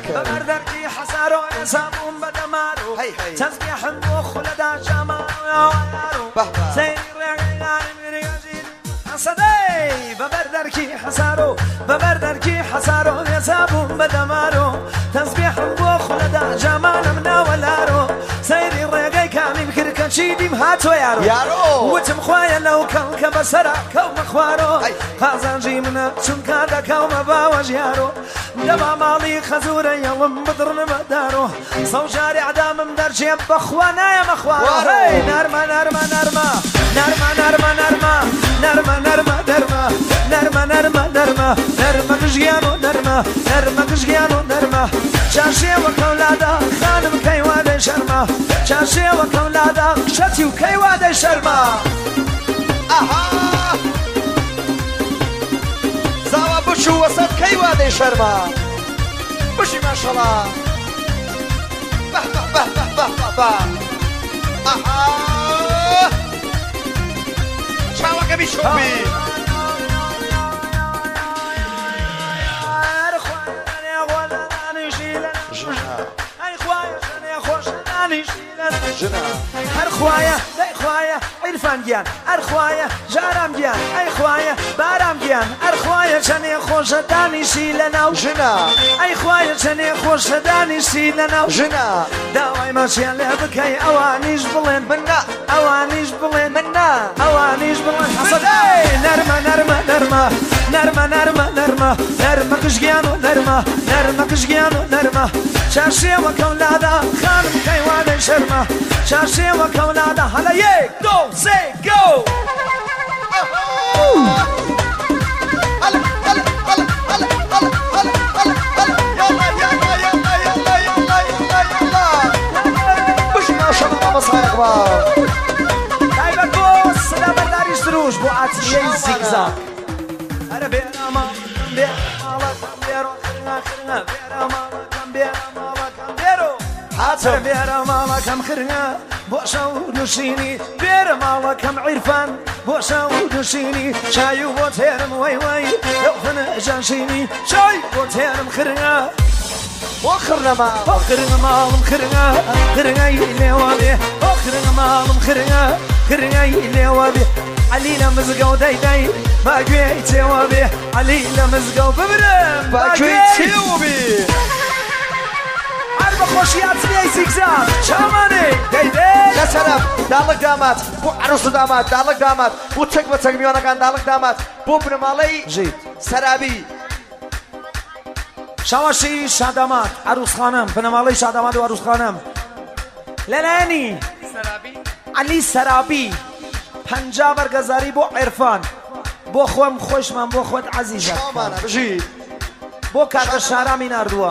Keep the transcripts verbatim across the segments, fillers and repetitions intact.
بەردەرکی حەسار و حسابوم بەدەمار و تەزبیحم بۆ خولەدا ژەمان و یاوەیار و سەیری ڕێگەیانی میرێژیر حەسەدەی بەبەردەرکی حەسار و بەبەردەرکی حەسار و حسابوم بەدەمار و تەزبیحم بۆ خولەدا ژەمانم ناوەلار و سەیری ڕێگەی کامیم کرد کە چیدیم هاتۆ یارۆ وتم خوایە لەو کەڵ کە بەسەرا کەومە خوارۆ قازانجی منە چونکە دەکەومە باوەژ یارۆ دەما ماڵی خەزورە یەڵم بدڕنمە دارۆ سەوژاری عدامم دەرچێم بەخوا نایەمە خوارۆ نەرمە نەرمە نەرمە نەرمە نەرمە نەرمە نەرمە نەرمە دەرمە نەرمە نەرمە نەرمە نەرمە گژگیان و نەرمە نەرمە گژگیان و نەرمە چاشێوە کەولادا خانم کەیوادەی شەرمە چاشێوە کەولادا شەتی و کەیوادەی شەرمە ئەها زاوا بچوو وەسەد کەیوادەی شەرمە بشی ماشەڵا بەه بەه بەه بەه بەه بەه بەه ئەها چاوەکە بیشۆبی هەر خوایە دەی خوایە عیرفان گیان هەر خوایە ژارام گیان ئەی خوایە بارام گیان هەر خوایە چەنێ خۆشە دانیشی لەناو ژنە ئەی خوایە چەنێ خۆشە دانیشی لەناو ژنە داوای مەچیان لێ بکەی ئەوانیش بڵێن منە ئەوانیش بڵێن منە ئەوانیش بڵێن حەسەدەی نەرمە نەرمە نەرمە نەرمە نەرمە نەرمە نەرمە گژگیان و نەرمە نەرمە گژگیان و نەرمە چاشێوە کەولادا خانم کەیوادەی شەرمە چاشێوە کەولادا هەڵە یەک دۆ سێ گۆ بش ماشەڵڵا مامۆستایەکبا تایبەت بۆ سەدا بەرداری سروش بۆ ئاتیلەی زیگزاگ هەرە بێرە ماڵەکەم بێ ماڵەکەم بێرۆ خرنگە خرنگە بێرە ماڵەکەم بێرە ماڵەکەم بێرۆ هاتە بێرە ماڵەکەم خرنگە بۆ شەو نووشینی بێرە ماڵەکەم عیرفان بۆ شەو نووشینی چای و بۆ تێرم وەی وەی لەو خنەجانشینی چای بۆ تێرم خرنگە بۆ خرنەما بۆ خرنگە ماڵم خرنگە خرنگەی لێوە بێ بۆ خرنگە ماڵم خرنگە خرنگەی لێوە بێ علی لە مزگە و دەیدەی باگوێی تێوە بێ علی لە مزگە و ببرم باگوێی تێوە بێ هەر بە خۆشیاتنیای زیگزاگ چامانێ دەیدێ لەسەرم داڵک دامات بۆ عروس و دامات داڵک دامات بۆ چەک بە چەک میوانەکان داڵک دامات بۆ بنەماڵەی سەرابی شاوەشی شادامات عروس خانم بنەماڵەی شادامات و عروس خانم لەلایەنی علی سەرابی پەنجا بەرگەزاری بۆ عێرفان بۆ خۆم خۆشمان بۆ خۆت عەزیزە بژی بۆ کاتە شارامی ناردووە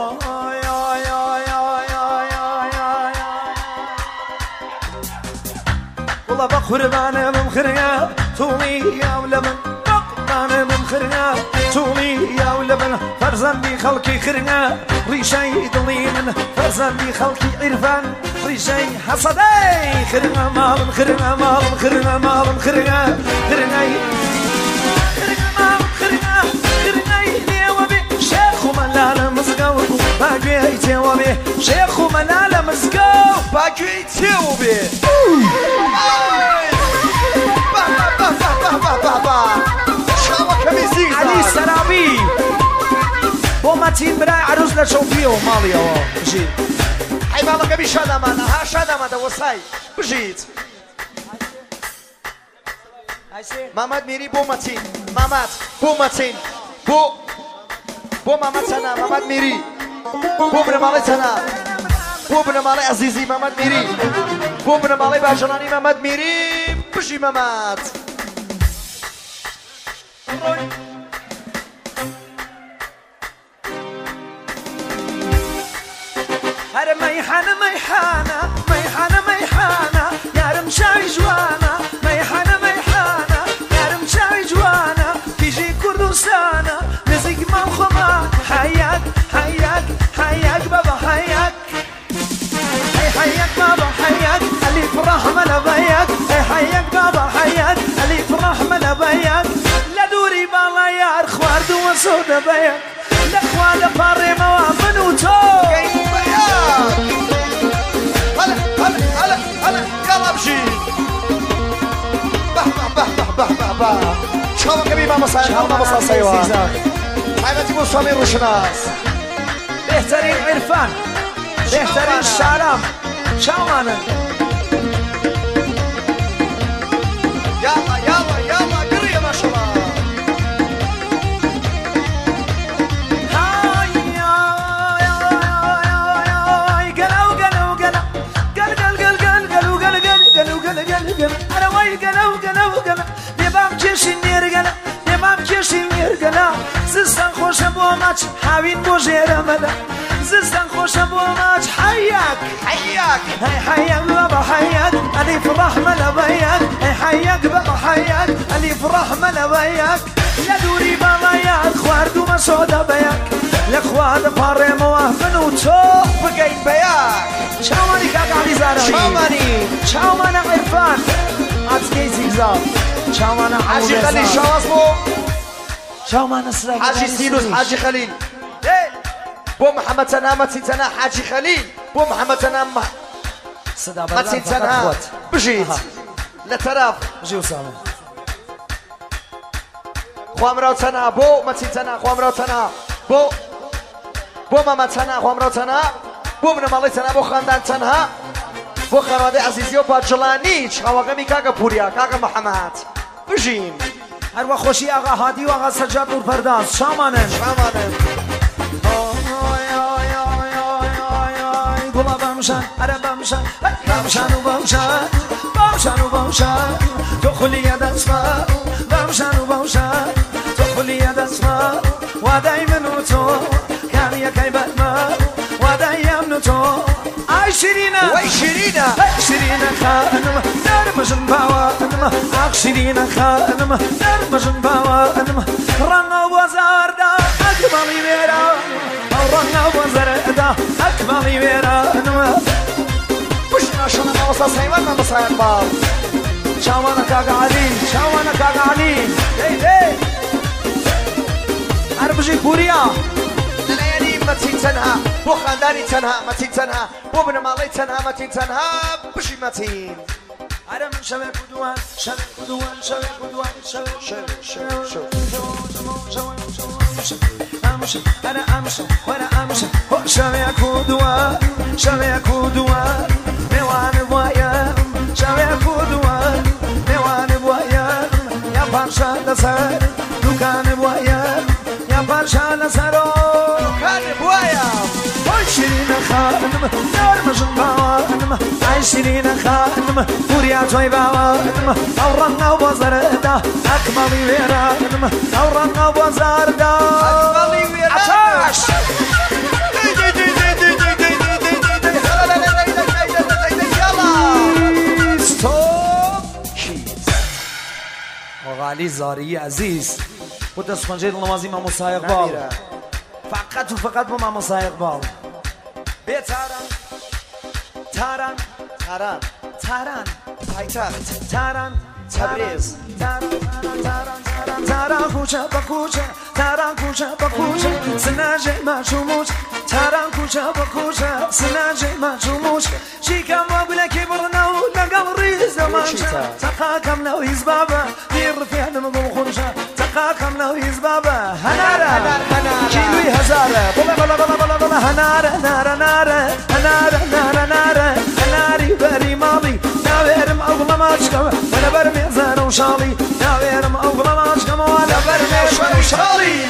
وڵە بە قوربانە بم خرنگە توڵی یاو لە من بە قوربانە بم خرنگە توڵی یاو لە من فەرزەندی خەڵکی خرنگە ڕیشەی دڵی من فەرزەندی خەڵکی عیرفان ڕیشەی حەسەدەی خرنگە ماڵم خرنگە ماڵم خرنگە ماڵم خرنگە خرنگەی خرنگە ماڵم خرنگە خرنگەی لێوە بێ شێخ و مەلا لە مزگە و باگوێی تێوە بێ شێخ و مەلا لە مزگە و باگوێی تێوە بێ علی سەرابی بۆ مەتین برای عروس لە چەوپیەوە ماڵیەوە بژیت حیماڵەکەمی شادامانە ها شادامانە وەسای بژیت مامەد میری بۆ مەتین مامەد بۆ مەتین بۆ بۆ مامەد چەنە مامەد میری بۆ بنەماڵەی چەنە بۆ بنەماڵەی عەزیزی مامەد میری بۆ بنەماڵەی باژەڵانی مامەد میری بژی مەمەد هەرە مەیحانە مەیحانە مەیحانە مەیحانە یارم چاوی جوانە مەیحانە مەیحانە یارم چاوی جوانە کیژی کوردستانە نزیک ماڵ خۆمان حەیەک حەیەک حەیەک بەبە حەیەک ئەی حەیەک بابە حەیەک ئەلیف ڕەحمە لە بەیەک ئەی حەیەک بابە حەیەک ئەلیف ڕەحمە لە بەیەک لە دووری باڵا یار خواردووە مسودة بيك لأخوان باري موافن وتو هلا هلا هلا هلا يلا امشي بح بح بح بح بح بح شو كبي ما مصاير ما مصاير سيوا حياتي مو سمير وشناس بهترين عرفان بهترين شعرام شاوانا يلا يلا يلا قريه ما شاء الله أنا ويل قلو قلو قلو نبام كشين يرقلا نبام كشين يرقلا زستان خوش بو ماچ حاوين بو جيرا مدا زستان خوش بو ماچ حياك حياك هاي حياك بابا حياك ألي فرح ملا بياك هاي حياك بابا حياك ألي فرح ملا بياك لا دوري بابا ياك خواردو مسودا بياك لأخواد باري موافن وتوب بقيت بياك شاواني كاك علي زاروي شاواني شاوانا عرفان عطكي زيزاب شاوانا حاجي خليل شو اسمه شاوانا سلاك حاجي سيلوس حاجي خليل ايه بو محمد سنة ما تنسنا حاجي خليل بو محمد سنة ما ما تنسنا بجيت لتراف جيو سامي خوامراو سنة بو ما تنسنا خوامراو سنة بو بو ماما سنة خوامراو سنة بو من مالي سنة بو خاندان سنة بو خانواده عزیزی و باجلانی چاواقمی کاغا پوریا کاغا محمد بجیم هر وقت خوشی آقا هادی و آقا سجاد نور پرداز شامانن شامانن گلا بامشان اره بامشان بامشان و بامشان بامشان و بامشان تو خلیه دسما بامشان و بامشان تو خلیه دسما و دایمن تو کاریه کی بدما و دایم تو آی شیرینه وای شیرینه شیرینه خانم نرمشن باوانم آخ شیرینه خانم نرمشن باوانم رنگ و زردا اکمالی میرم رنگ و زردا اکمالی میرم بشنا شنا ما وصل سيوان ما مصاير باب شاوانا كاغا علي شاوانا كاغا علي هي هي عربجي كوريا لليالي ما تنسنها بو خانداني تنها ما تنسنها بو ابن مالي تنها ما تنسنها بشي ما تين أنا من شباب كدوان شباب كدوان شباب كدوان شباب شباب شباب أمشي أنا أمشي وأنا أمشي شباب كدوان شباب كدوان ميوان بوايا شباب كدوان ميوان بوايا يا بارشا لسر دكان بوايا يا بارشا لسر دكان بوايا شيرين خانم نرمشن باوانم عاي شيرين خانم بوريا توي باوانم أورنا وبزردا أكملي ويرانم أورنا وبزردا أكملي ويرانم عطاش وغالي زاري عزيز ودس خنجير نمازي ما مصايق بال فقط وفقط ما مصايق بال بيت تاران تاران تاران تاران پایتخت تاران تبریز تاران تاران تاران تاران کوچه با کوچه تاران کوچه با کوچه سناجه ما شوموش تاران کوچه با کوچه سناجه ما شوموش شيكام واقول كي برنا ولقى ريز زمانشا تقاكم لو يزبابا دير فيها نمو خنشا تقاكم لو يزبابا هنارا هنارا كيلوي هزارة بلا بلا بلا بلا بلا هنارا نارا نارا هنارا نارا نارا هناري بري ماضي ناويرم أغلى ما أشكم ولا برمي زان وشالي ناويرم أغلى ما أشكم ولا برمي زان وشالي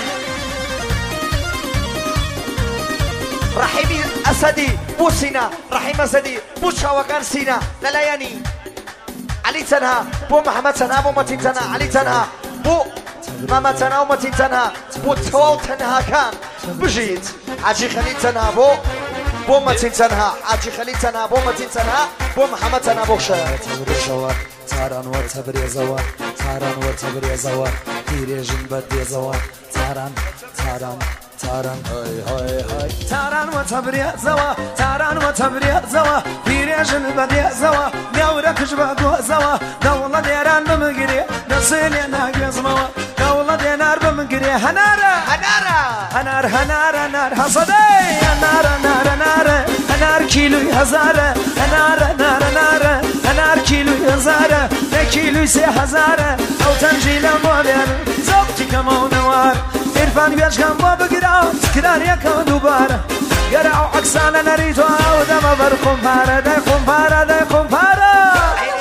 رحيمي أسدي بو سينا رحيم أسدي بو شاوكان سينا للياني علي تنها بو محمد تنها بو متين تنها علي تنها بو ماما تنها ومتين تنها بو توال تنها كان بجيت حاجي خليل تنها بو بو متين تنها حاجي خليل تنها بو متين تنها بو محمد تنها بو شهر تاران وتبري زوا تاران وتبري زوا تيريجن بدي زوا تاران تاران تاران هاي هاي هاي تاران وتبري زوا تاران وتبري زوا تيريجن بدي زوا نورك جبا زوا دولة ديران بمقري نسيني ناقص موا دولة دينار بمقري هنارة هنارة هنار هنار هنار حصدي هنار هنار هنار هنار كيلو هزارة هنار هنار هنار هنار كيلو هزارة كيلو سي هزارة أو تنجيل موبيل زوجتي كمان نوار إرفان بيش كم بقرا سكران يكون دوبارة قرعوا عكسانا نريتوا ودم برقم فارة دايقم فارة دايقم فارة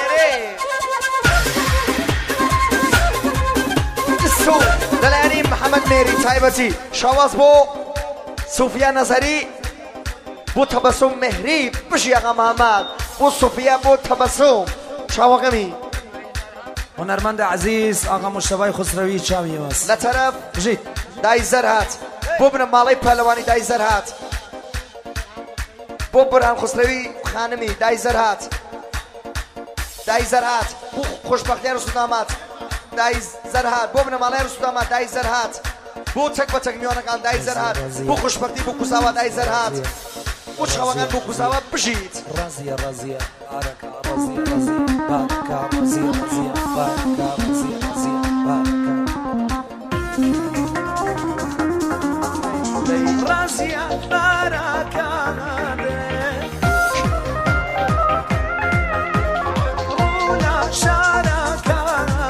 سو دلاني محمد ميري تايبتي شواز بو صوفيا نظري بو تبسم مهري بشي آقا محمد بو صوفيا بو تبسم شواقمي هنرمند عزيز آقا مشتبه خسروی چاوی واس لطرف بجید دای زر هات بو بن مالي پهلوانی دای زر هات بو برهان خسروی خانمی دای زر هات دای زر هات بو خوشبختی رسول دامات دای زر هات بو بن مالي رسول دامات دای زر هات بو تک با تک میانه کان دای زر هات بو خوشبختی بو کساوا دای زر هات بو شواقان بو کساوا بجید رازية رازية باركة رازية رازية باركة رازية رازية باركة رازية رازية باركة رازية باركة ولا شاركة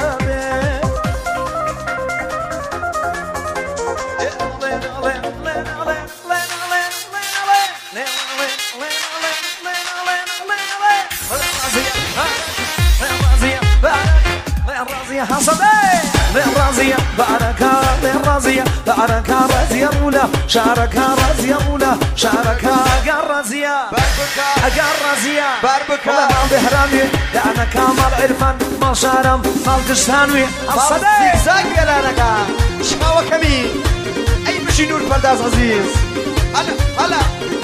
رازية حصدي رازية باركة رازية باركة رازية أولى شاركة رازية أولى شاركة قال رازية باربكا قال رازية باربكا والله بهرامي لأنا كامل عرفان ما شارم ما القشتانوي حصدي زيزاق يلانكا شقاوة كمين أي بشي نور فرداس عزيز هلا هلا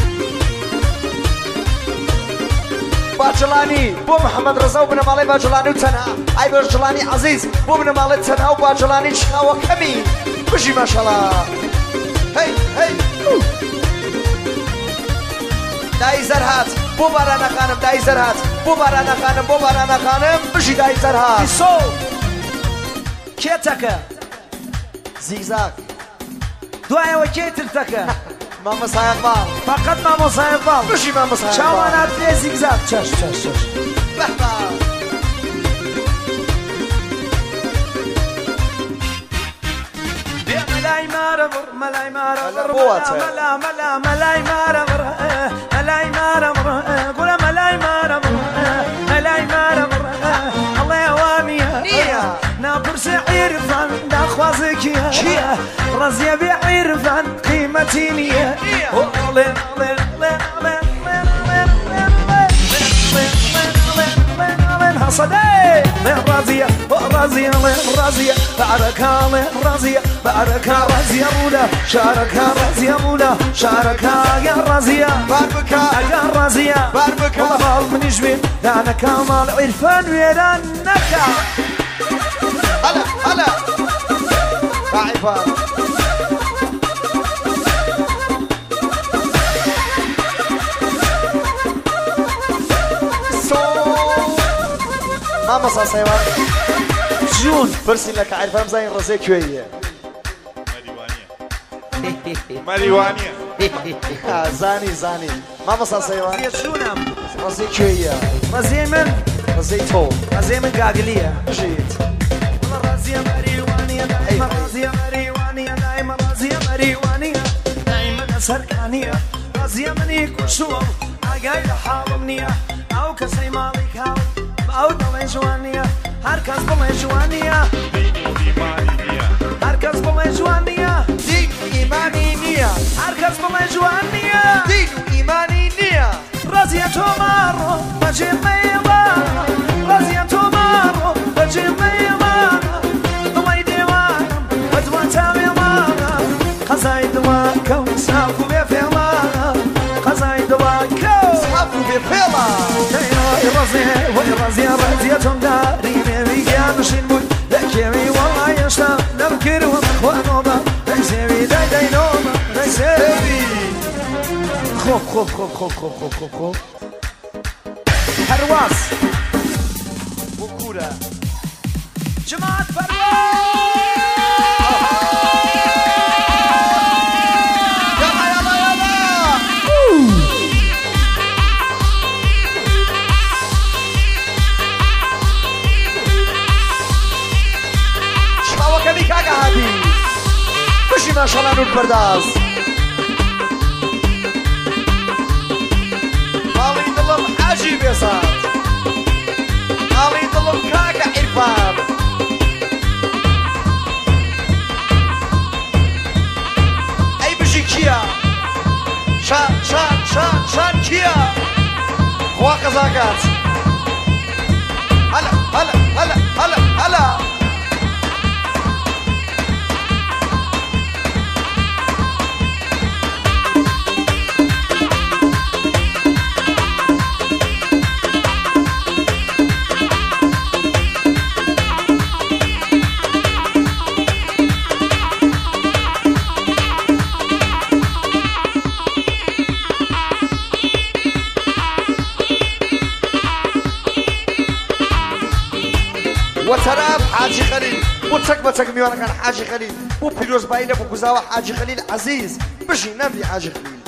باجلاني بو محمد رضا وبن مالي باجلاني وتنها اي باجلاني عزيز بو بن مالي تنها وباجلاني شقاوة كمين بشي ما شاء الله هي هي داي زرهات بو بارانا خانم داي زرهات بو بارانا خانم بو بارانا خانم بشي داي زرهات سو كيتك زيزاق دعاء وكيتلتك ما مصايق بال فقط ما مصايب بال بشي ما مصايق بال شاوانات لي زيكزاك تشاش تشاش تشاش بحبا ملاي مارمر ملاي مارمر بواتها. ملا ملا ملاي مارمر ملاي مارمر قول ملاي مارمر ملاي مارمر الله يوامي نية. نابر سعيرفان داخوازك يا رزيا بعيرفان قيمتي نية نية. ولين ولين ولين ولين حصدي لين رازية رازية لين رازية باركة لين رازية باركة رازية مولا شاركة رازية مولا شاركة يا رازية باربكا يا رازية باربكا. والله من يجمل أنا كمال عرفان ويرانك هلا هلا ضعيفة ما مصا سيوان جون برسي لك عارفة مزاين رزي كوية ماريوانيا زاني زاني ما مصا سيوان يا شونم رزي كوية رزي من رزي تو رزي من قاقلية جيت والله رزي مريوانية دائما رزي مريوانية دائما رزي مريوانية دائما سرقانية رزي مني كشوف عقايد حاضمنية أو كسي مالك هاو أو دلي جوانية هركز بلي جوانية هركز بلي جوانية دين إيماني نية هركز بلي جوانية دين إيماني نية رزي تومارو بجي ميلا رزي تومارو بجي ميلا ضوي ديوانم بدوان تاويلانا قزاي دواكو ساقو بفيلانا قزاي دواكو صحفوا بفيلا رزي ورزي رزي تمداري ميمي قامشين بوي لكيمي والله يشتا نبكر ومخوانوما ريسيبي داي داي نوما ريسيبي خوب خوب خوب خوب خوب خوب خوب خوب هرواز وكورة جماعة فرواز ما شاء الله نور برداز مالي ظلم حاجي بيصاد مالي ظلم كاكا عرفان اي بجي كيا شان شان شان شان كيا خوا قزاقات هلا هلا هلا هلا هلا وتراب حاجي خليل وتسك بتسك ميوانا كان حاجي خليل وبيروز بايلة وكوزاوا حاجي خليل عزيز بشي نبي حاجي خليل